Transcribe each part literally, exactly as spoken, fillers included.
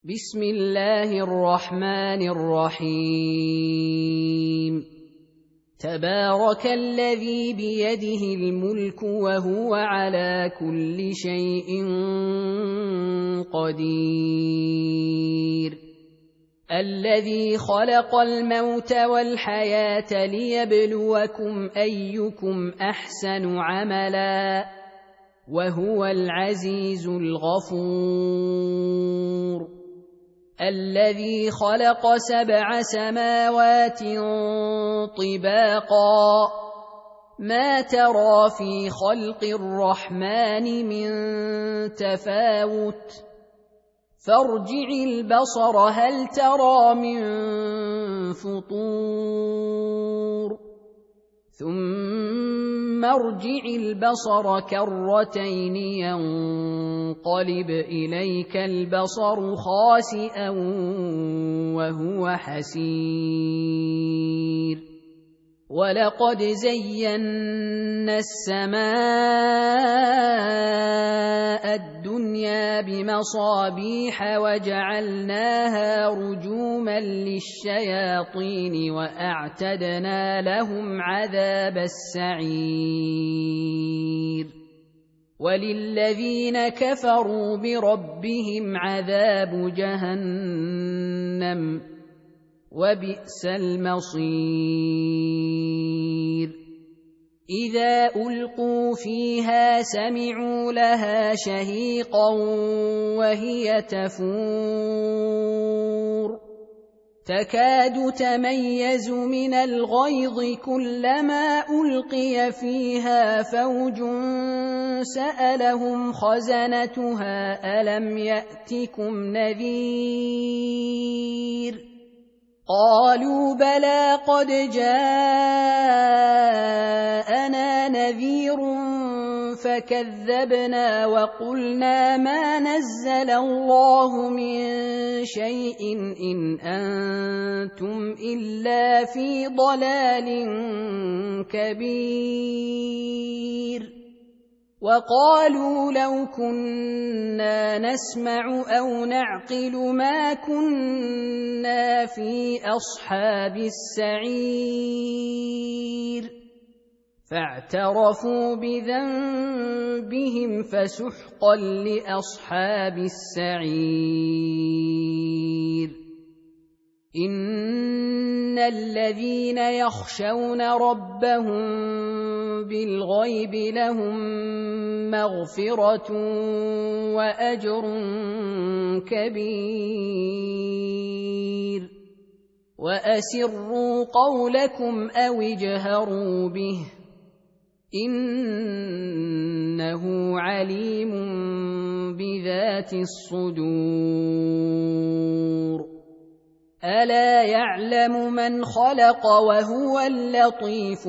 بسم الله الرحمن الرحيم تبارك الذي بيده الملك وهو على كل شيء قدير الذي خلق الموت والحياة ليبلوكم أيكم أحسن عملا وهو العزيز الغفور الذي خلق سبع سماوات طباقا ما ترى في خلق الرحمن من تفاوت فارجع البصر هل ترى من فطور ثم ارجع البصر كرتين ينقلب إليك البصر خاسئا وهو حسير ولقد زينا السماء الدنيا بمصابيح وجعلناها رجوما للشياطين وأعتدنا لهم عذاب السعير وللذين كفروا بربهم عذاب جهنم وبئس المصير إذا ألقوا فيها سمعوا لها شهيقا وهي تفور تكاد تميز من الغيظ كلما ألقي فيها فوج سألهم خزنتها ألم يأتكم نذير قالوا بلى قد جاءنا نذير فكذبنا وقلنا ما نزل الله من شيء إن أنتم إلا في ضلال كبير وقالوا لو كنا نسمع أو نعقل ما كنا في أصحاب السعير فاعترفوا بذنبهم فسحقا لأصحاب السعير إن الذين يخشون ربهم بالغيب لهم مغفرة وأجر كبير وأسروا قولكم أو اجهروا به إنه عليم بذات الصدور ألا يعلم من خلق وهو اللطيف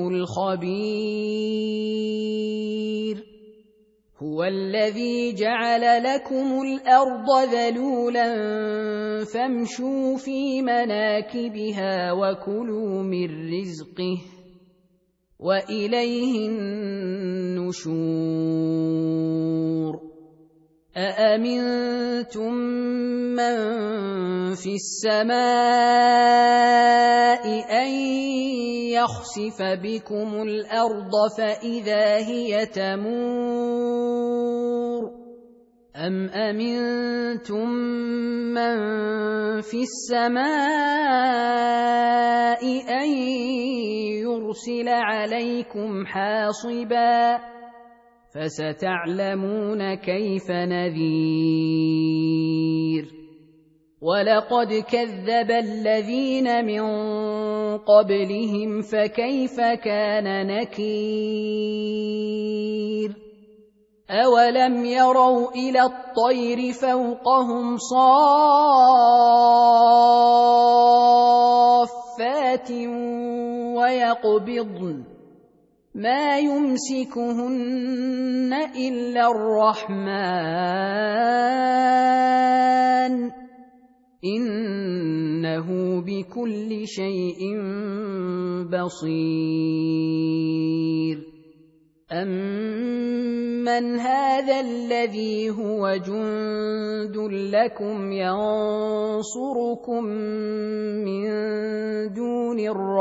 الخبير هو الذي جعل لكم الأرض ذلولا فامشوا في مناكبها وكلوا من رزقه وإليه النشور أأمنتم من في السماء أن يخسف بكم الأرض فإذا هي تمور أم أمنتم من في السماء أن يرسل عليكم حاصباً فستعلمون كيف نذير ولقد كذب الذين من قبلهم فكيف كان نكير أولم يروا إلى الطير فوقهم صافات ويقبضن ما يمسكهن إلا الرحمن إنه بكل شيء بصير أمن أَمَّنْ هَٰذَا الَّذِي هُوَ جُندٌ لَّكُمْ يَنصُرُكُم مِّن دُونِ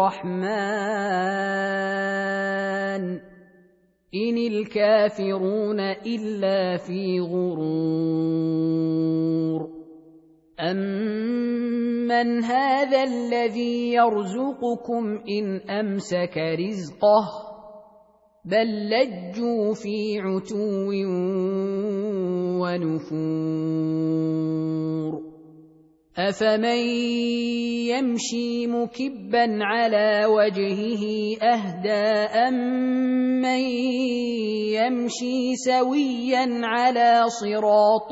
الرَّحْمَٰنِ إِنِ الْكَافِرُونَ إِلَّا فِي غُرُورٍ أَمَّنْ هَٰذَا الَّذِي يَرْزُقُكُمْ إِنْ أَمْسَكَ رِزْقَهُ بَل لَّجُّوا فِي عُتُوٍّ وَنُفُورٍ أَفَمَن يَمْشِي مُكِبًّا عَلَىٰ وَجْهِهِ أَهْدَىٰ أَمَّن يَمْشِي سَوِيًّا عَلَىٰ صِرَاطٍ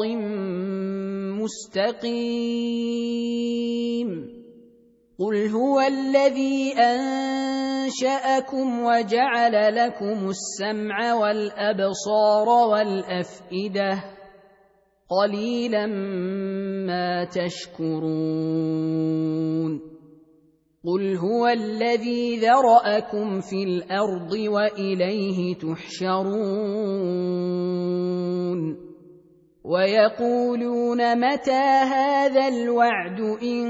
مُّسْتَقِيمٍ قُلْ هُوَ الَّذِي أَنشَأَكُمْ وَجَعَلَ لَكُمُ السَّمْعَ وَالْأَبْصَارَ وَالْأَفْئِدَةَ قَلِيلًا مَّا تَشْكُرُونَ قُلْ هُوَ الَّذِي ذَرَأَكُمْ فِي الْأَرْضِ وَإِلَيْهِ تُحْشَرُونَ وَيَقُولُونَ مَتَىٰ هَٰذَا الْوَعْدُ إِن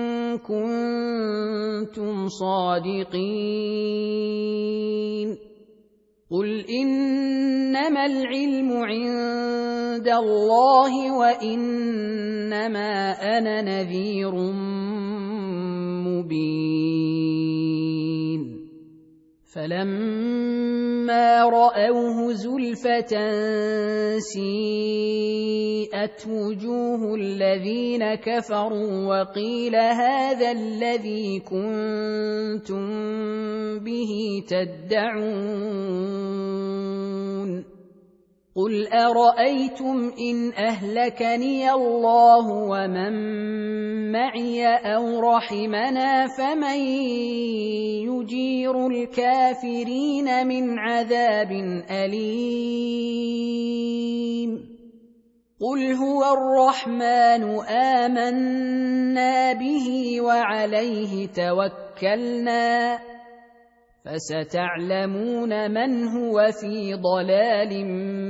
كُنتُمْ صَادِقِينَ قُلْ إِنَّمَا الْعِلْمُ عِندَ اللَّهِ وَإِنَّمَا أَنَا نَذِيرٌ مُّبِينٌ فَلَمَّا رَأَوْهُ زُلْفَةً سِيئَتْ وُجُوهُ الَّذِينَ كَفَرُوا وَقِيلَ هَٰذَا الَّذِي كُنتُم بِهِ تَدَّعُونَ قُلْ أَرَأَيْتُمْ إِنْ أَهْلَكَنِيَ اللَّهُ وَمَن مَّعِيَ أَوْ رَحِمَنَا فَمَن يُجِيرُ الْكَافِرِينَ مِنْ عَذَابٍ أَلِيمٍ قُلْ هُوَ الرَّحْمَٰنُ آمَنَّا بِهِ وَعَلَيْهِ تَوَكَّلْنَا فَسَتَعْلَمُونَ مَنْ هُوَ فِي ضَلَالٍ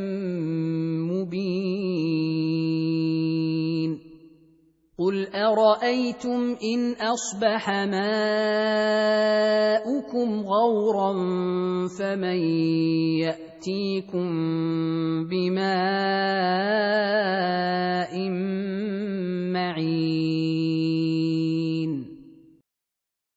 مُّبِينٍ قُلْ أَرَأَيْتُمْ إِنْ أَصْبَحَ مَاؤُكُمْ غَوْرًا فَمَن يَأْتِيكُم بِمَاءٍ